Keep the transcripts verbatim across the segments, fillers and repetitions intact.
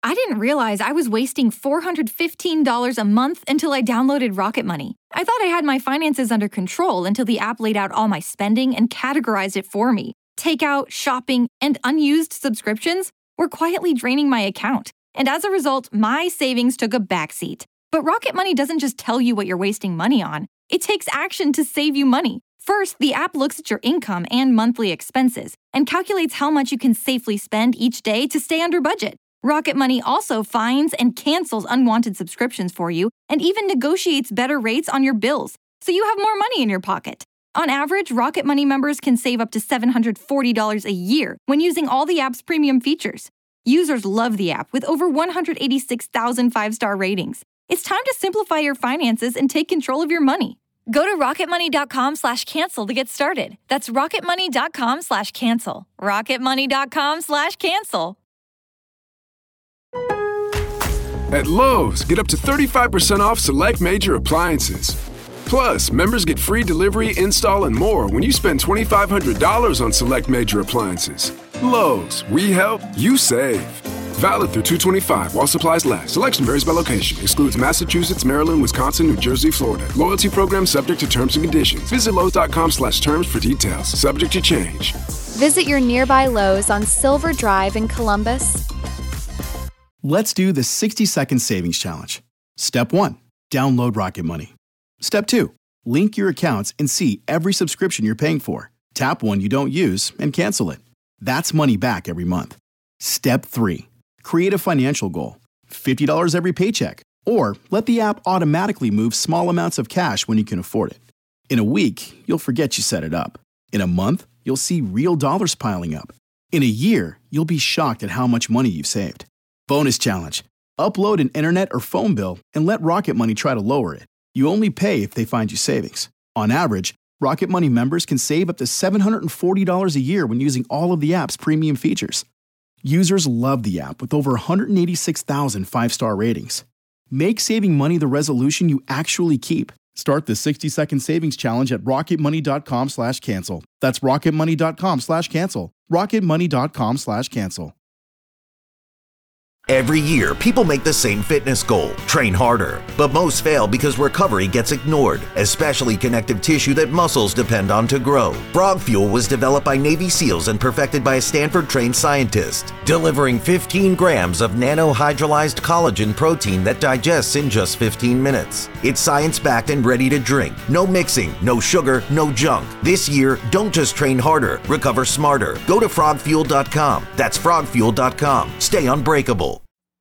I didn't realize I was wasting four hundred fifteen dollars a month until I downloaded Rocket Money. I thought I had my finances under control until the app laid out all my spending and categorized it for me. Takeout, shopping, and unused subscriptions were quietly draining my account. And as a result, my savings took a backseat. But Rocket Money doesn't just tell you what you're wasting money on. It takes action to save you money. First, the app looks at your income and monthly expenses and calculates how much you can safely spend each day to stay under budget. Rocket Money also finds and cancels unwanted subscriptions for you and even negotiates better rates on your bills, so you have more money in your pocket. On average, Rocket Money members can save up to seven hundred forty dollars a year when using all the app's premium features. Users love the app with over one hundred eighty-six thousand five-star ratings. It's time to simplify your finances and take control of your money. Go to rocketmoney.com slash cancel to get started. That's rocketmoney.com slash cancel. rocketmoney.com slash cancel. At Lowe's, get up to thirty-five percent off select major appliances. Plus, members get free delivery, install, and more when you spend twenty-five hundred dollars on select major appliances. Lowe's, we help, you save. Valid through two twenty-five while supplies last. Selection varies by location. Excludes Massachusetts, Maryland, Wisconsin, New Jersey, Florida. Loyalty program subject to terms and conditions. Visit Lowe's.com slash terms for details. Subject to change. Visit your nearby Lowe's on Silver Drive in Columbus. Let's do the sixty-second savings challenge. Step one, download Rocket Money. Step two, link your accounts and see every subscription you're paying for. Tap one you don't use and cancel it. That's money back every month. Step three, create a financial goal, fifty dollars every paycheck, or let the app automatically move small amounts of cash when you can afford it. In a week, you'll forget you set it up. In a month, you'll see real dollars piling up. In a year, you'll be shocked at how much money you've saved. Bonus challenge. Upload an internet or phone bill and let Rocket Money try to lower it. You only pay if they find you savings. On average, Rocket Money members can save up to seven hundred forty dollars a year when using all of the app's premium features. Users love the app with over one hundred eighty-six thousand five-star ratings. Make saving money the resolution you actually keep. Start the sixty-second savings challenge at rocketmoney.com slash cancel. That's rocketmoney.com slash cancel. rocketmoney.com slash cancel. Every year, people make the same fitness goal, train harder. But most fail because recovery gets ignored, especially connective tissue that muscles depend on to grow. Frog Fuel was developed by Navy SEALs and perfected by a Stanford-trained scientist, delivering fifteen grams of nanohydrolyzed collagen protein that digests in just fifteen minutes. It's science-backed and ready to drink. No mixing, no sugar, no junk. This year, don't just train harder, recover smarter. Go to frog fuel dot com. That's frog fuel dot com. Stay unbreakable.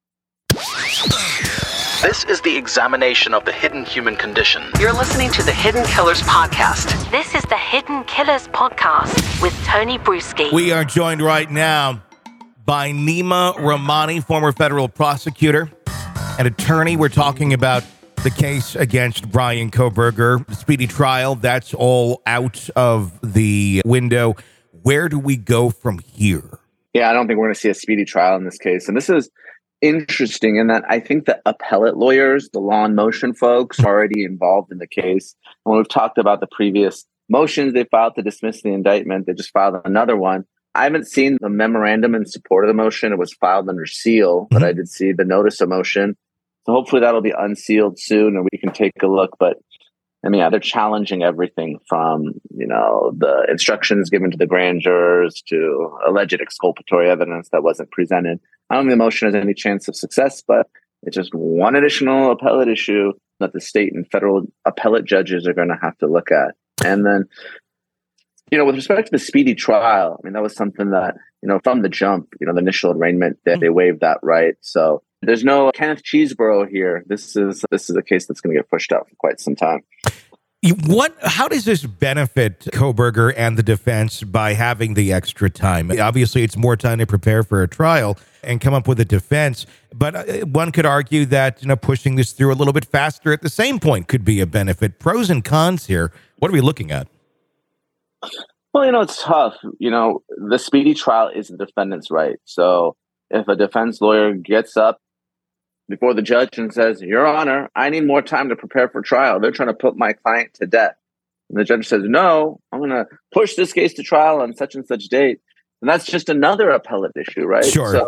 This is the examination of the hidden human condition. You're listening to the Hidden Killers Podcast. This is the Hidden Killers Podcast with Tony Bruschi. We are joined right now by Nima Rahmani, former federal prosecutor and attorney. We're talking about the case against Bryan Kohberger, the speedy trial. That's all out of the window. Where do we go from here? Yeah, I don't think we're going to see a speedy trial in this case. And this is interesting in that I think the appellate lawyers, the law and motion folks, are already involved in the case. And when we've talked about the previous motions they filed to dismiss the indictment, they just filed another one. I haven't seen the memorandum in support of the motion. It was filed under seal, but I did see the notice of motion. So hopefully that'll be unsealed soon and we can take a look. But I mean, yeah, they're challenging everything from, you know, the instructions given to the grand jurors to alleged exculpatory evidence that wasn't presented. I don't think the motion has any chance of success, but it's just one additional appellate issue that the state and federal appellate judges are going to have to look at. And then, you know, with respect to the speedy trial, I mean, that was something that, you know, from the jump, you know, the initial arraignment, they, they waived that right. So there's no Kenneth Chesebro here. This is this is a case that's going to get pushed out for quite some time. What? How does this benefit Kohberger and the defense by having the extra time? Obviously, it's more time to prepare for a trial and come up with a defense. But one could argue that, you know, pushing this through a little bit faster at the same point could be a benefit. Pros and cons here. What are we looking at? Well, you know, it's tough. You know, the speedy trial is the defendant's right. So if a defense lawyer gets up before the judge and says, Your Honor, I need more time to prepare for trial, they're trying to put my client to death, and the judge says, no, I'm going to push this case to trial on such and such date, and that's just another appellate issue, right? Sure. So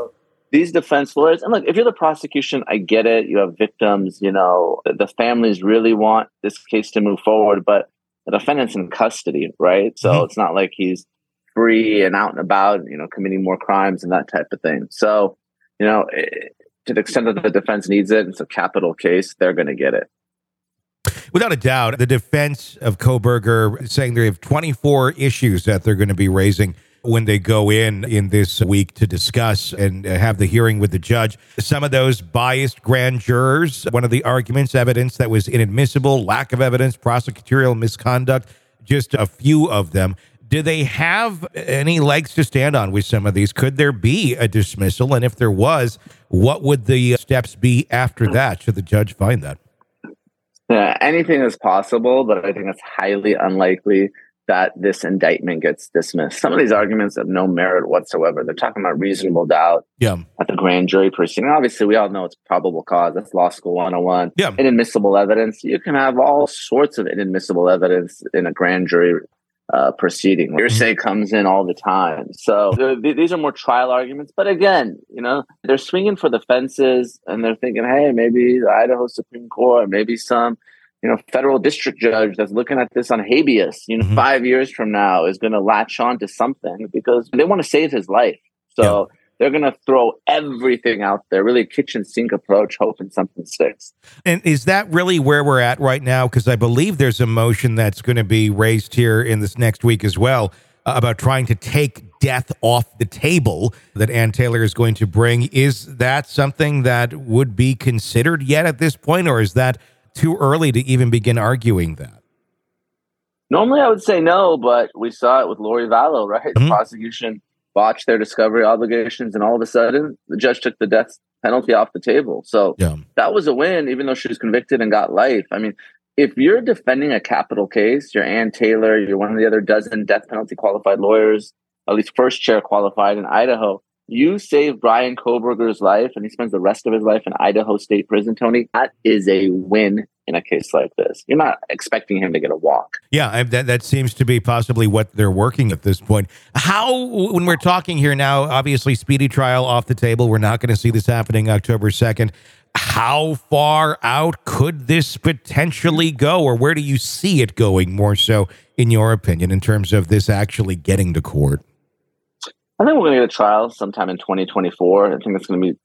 these defense lawyers, and look, if you're the prosecution, I get it. You have victims, you know, the families really want this case to move forward, but the defendant's in custody, right? So mm-hmm. it's not like he's free and out and about, you know, committing more crimes and that type of thing. So, you know, to the extent that the defense needs it, it's a capital case, they're going to get it. Without a doubt, the defense of Kohberger saying they have twenty-four issues that they're going to be raising when they go in in this week to discuss and have the hearing with the judge. Some of those biased grand jurors, one of the arguments, evidence that was inadmissible, lack of evidence, prosecutorial misconduct, just a few of them. Do they have any legs to stand on with some of these? Could there be a dismissal? And if there was, what would the steps be after that, should the judge find that? Yeah, anything is possible, but I think it's highly unlikely that this indictment gets dismissed. Some of these arguments have no merit whatsoever. They're talking about reasonable doubt yeah. at the grand jury proceeding. Obviously, we all know it's probable cause. That's law school one oh one. Yeah. Inadmissible evidence. You can have all sorts of inadmissible evidence in a grand jury uh, proceeding. Hearsay mm-hmm. comes in all the time. So th- these are more trial arguments. But again, you know, they're swinging for the fences and they're thinking, hey, maybe the Idaho Supreme Court, maybe some you know, federal district judge that's looking at this on habeas, you know, mm-hmm. five years from now is going to latch on to something because they want to save his life. So yeah. they're going to throw everything out there, really a kitchen sink approach, hoping something sticks. And is that really where we're at right now? Because I believe there's a motion that's going to be raised here in this next week as well uh, about trying to take death off the table that Ann Taylor is going to bring. Is that something that would be considered yet at this point, or is that too early to even begin arguing that? Normally I would say no, but we saw it with Lori Vallow, right? Mm-hmm. The prosecution botched their discovery obligations, and all of a sudden the judge took the death penalty off the table. So yeah. that was a win, even though she was convicted and got life. I mean, if you're defending a capital case, you're Ann Taylor, you're one of the other dozen death penalty qualified lawyers, at least first chair qualified in Idaho, you save Bryan Kohberger's life and he spends the rest of his life in Idaho State Prison, Tony. That is a win in a case like this. You're not expecting him to get a walk. Yeah, that, that seems to be possibly what they're working at this point. How, when we're talking here now, obviously speedy trial off the table. We're not going to see this happening October second. How far out could this potentially go, or where do you see it going more so, in your opinion, in terms of this actually getting to court? I think we're going to get a trial sometime in twenty twenty-four. I think it's going to be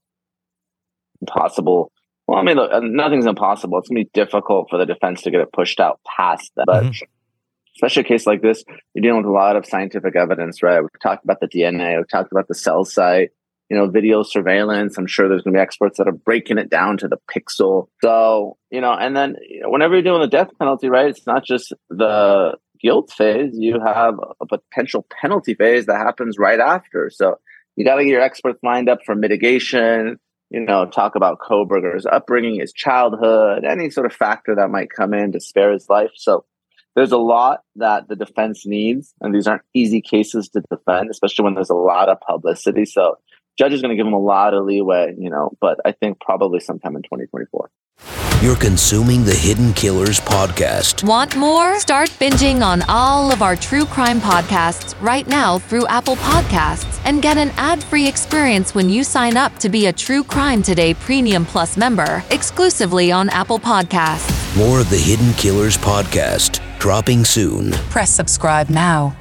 impossible. Well, I mean, look, nothing's impossible. It's going to be difficult for the defense to get it pushed out past that. But mm-hmm. especially a case like this, you're dealing with a lot of scientific evidence, right? We've talked about the D N A. We've talked about the cell site, you know, video surveillance. I'm sure there's going to be experts that are breaking it down to the pixel. So, you know, and then you know, whenever you're doing the death penalty, right, it's not just the guilt phase, you have a potential penalty phase that happens right after. So you got to get your experts lined up for mitigation, you know, talk about Kohberger's upbringing, his childhood, any sort of factor that might come in to spare his life. So there's a lot that the defense needs, and these aren't easy cases to defend, especially when there's a lot of publicity. So judge is going to give him a lot of leeway, you know, but I think probably sometime in twenty twenty-four. You're consuming the Hidden Killers podcast. Want more? Start binging on all of our true crime podcasts right now through Apple Podcasts and get an ad-free experience when you sign up to be a True Crime Today Premium Plus member exclusively on Apple Podcasts. More of the Hidden Killers podcast dropping soon. Press subscribe now.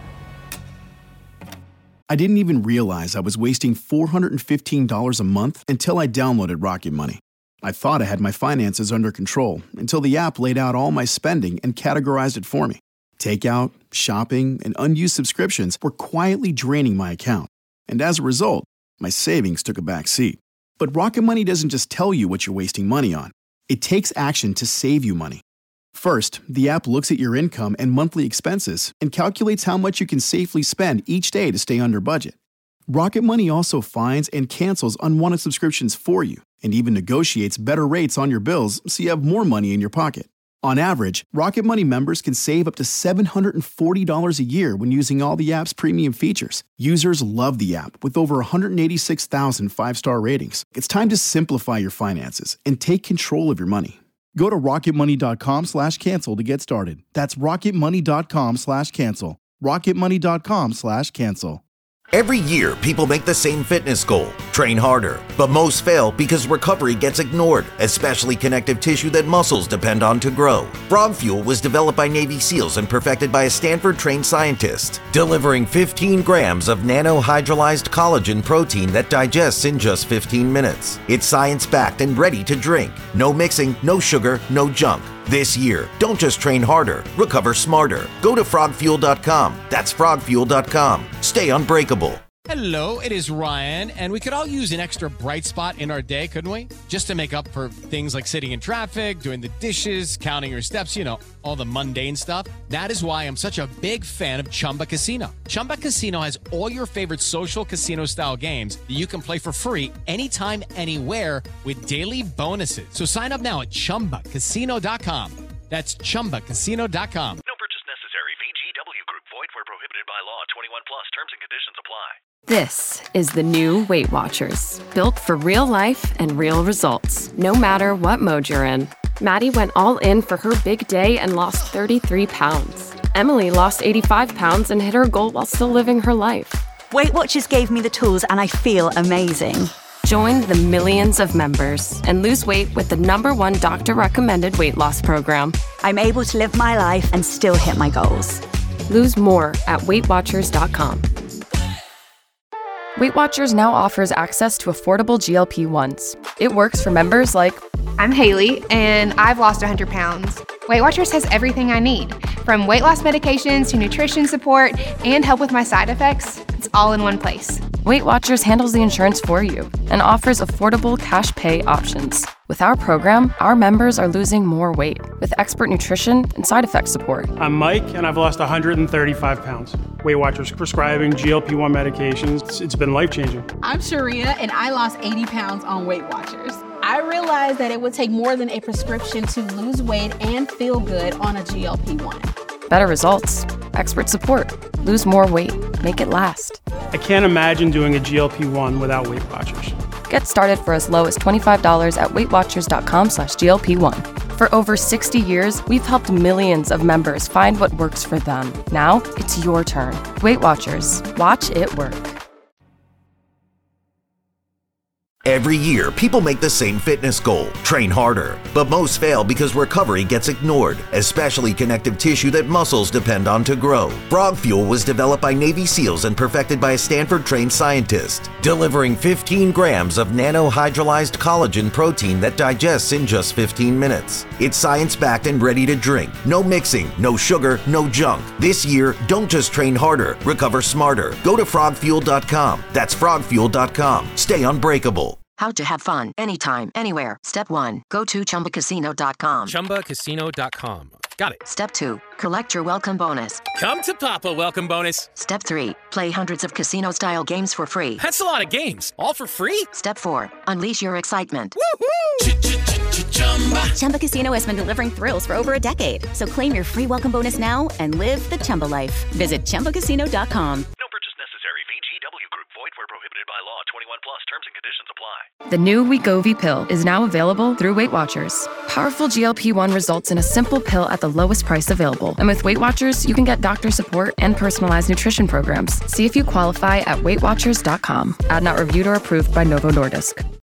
I didn't even realize I was wasting four hundred fifteen dollars a month until I downloaded Rocket Money. I thought I had my finances under control until the app laid out all my spending and categorized it for me. Takeout, shopping, and unused subscriptions were quietly draining my account. And as a result, my savings took a back seat. But Rocket Money doesn't just tell you what you're wasting money on. It takes action to save you money. First, the app looks at your income and monthly expenses and calculates how much you can safely spend each day to stay under budget. Rocket Money also finds and cancels unwanted subscriptions for you and even negotiates better rates on your bills so you have more money in your pocket. On average, Rocket Money members can save up to seven hundred forty dollars a year when using all the app's premium features. Users love the app with over one hundred eighty-six thousand five-star ratings. It's time to simplify your finances and take control of your money. Go to rocketmoney.com slash cancel to get started. That's rocketmoney.com slash cancel. rocketmoney.com slash cancel. Every year, people make the same fitness goal, train harder. But most fail because recovery gets ignored, especially connective tissue that muscles depend on to grow. Frog Fuel was developed by Navy SEALs and perfected by a Stanford-trained scientist, delivering fifteen grams of nanohydrolyzed collagen protein that digests in just fifteen minutes. It's science-backed and ready to drink. No mixing, no sugar, no junk. This year, don't just train harder, recover smarter. Go to frog fuel dot com. That's frog fuel dot com. Stay unbreakable. Hello, it is Ryan, and we could all use an extra bright spot in our day, couldn't we? Just to make up for things like sitting in traffic, doing the dishes, counting your steps, you know, all the mundane stuff. That is why I'm such a big fan of Chumba Casino. Chumba Casino has all your favorite social casino-style games that you can play for free anytime, anywhere with daily bonuses. So sign up now at chumba casino dot com. That's chumba casino dot com. No purchase necessary. V G W Group. Void where prohibited by law. twenty-one plus. Terms and conditions apply. This is the new Weight Watchers, built for real life and real results, no matter what mode you're in. Maddie went all in for her big day and lost thirty-three pounds. Emily lost eighty-five pounds and hit her goal while still living her life. Weight Watchers gave me the tools and I feel amazing. Join the millions of members and lose weight with the number one doctor-recommended weight loss program. I'm able to live my life and still hit my goals. Lose more at weight watchers dot com. Weight Watchers now offers access to affordable G L P ones. It works for members like, I'm Haley, and I've lost one hundred pounds. Weight Watchers has everything I need, from weight loss medications to nutrition support and help with my side effects. It's all in one place. Weight Watchers handles the insurance for you and offers affordable cash pay options. With our program, our members are losing more weight with expert nutrition and side effect support. I'm Mike, and I've lost one hundred thirty-five pounds. Weight Watchers prescribing G L P one medications. It's been life-changing. I'm Sharia, and I lost eighty pounds on Weight Watchers. I realized that it would take more than a prescription to lose weight and feel good on a G L P one. Better results, expert support, lose more weight, make it last. I can't imagine doing a G L P one without Weight Watchers. Get started for as low as twenty-five dollars at weight watchers dot com slash G L P one. For over sixty years, we've helped millions of members find what works for them. Now, it's your turn. Weight Watchers. Watch it work. Every year, people make the same fitness goal, train harder. But most fail because recovery gets ignored, especially connective tissue that muscles depend on to grow. Frog Fuel was developed by Navy SEALs and perfected by a Stanford-trained scientist, delivering fifteen grams of nanohydrolyzed collagen protein that digests in just fifteen minutes. It's science-backed and ready to drink. No mixing, no sugar, no junk. This year, don't just train harder, recover smarter. Go to frog fuel dot com. That's frog fuel dot com. Stay unbreakable. How to have fun anytime, anywhere. Step one, go to chumba casino dot com. chumba casino dot com. Got it. Step two, collect your welcome bonus. Come to Papa welcome bonus. Step three, play hundreds of casino-style games for free. That's a lot of games. All for free? Step four, unleash your excitement. Woohoo! Chumba Casino has been delivering thrills for over a decade. So claim your free welcome bonus now and live the Chumba life. Visit chumba casino dot com. No purchase necessary. V G W Group. Void where prohibited by law. twenty-one plus. Terms and conditions apply. The new Wegovy pill is now available through Weight Watchers. Powerful G L P one results in a simple pill at the lowest price available. And with Weight Watchers, you can get doctor support and personalized nutrition programs. See if you qualify at weight watchers dot com. Ad not reviewed or approved by Novo Nordisk.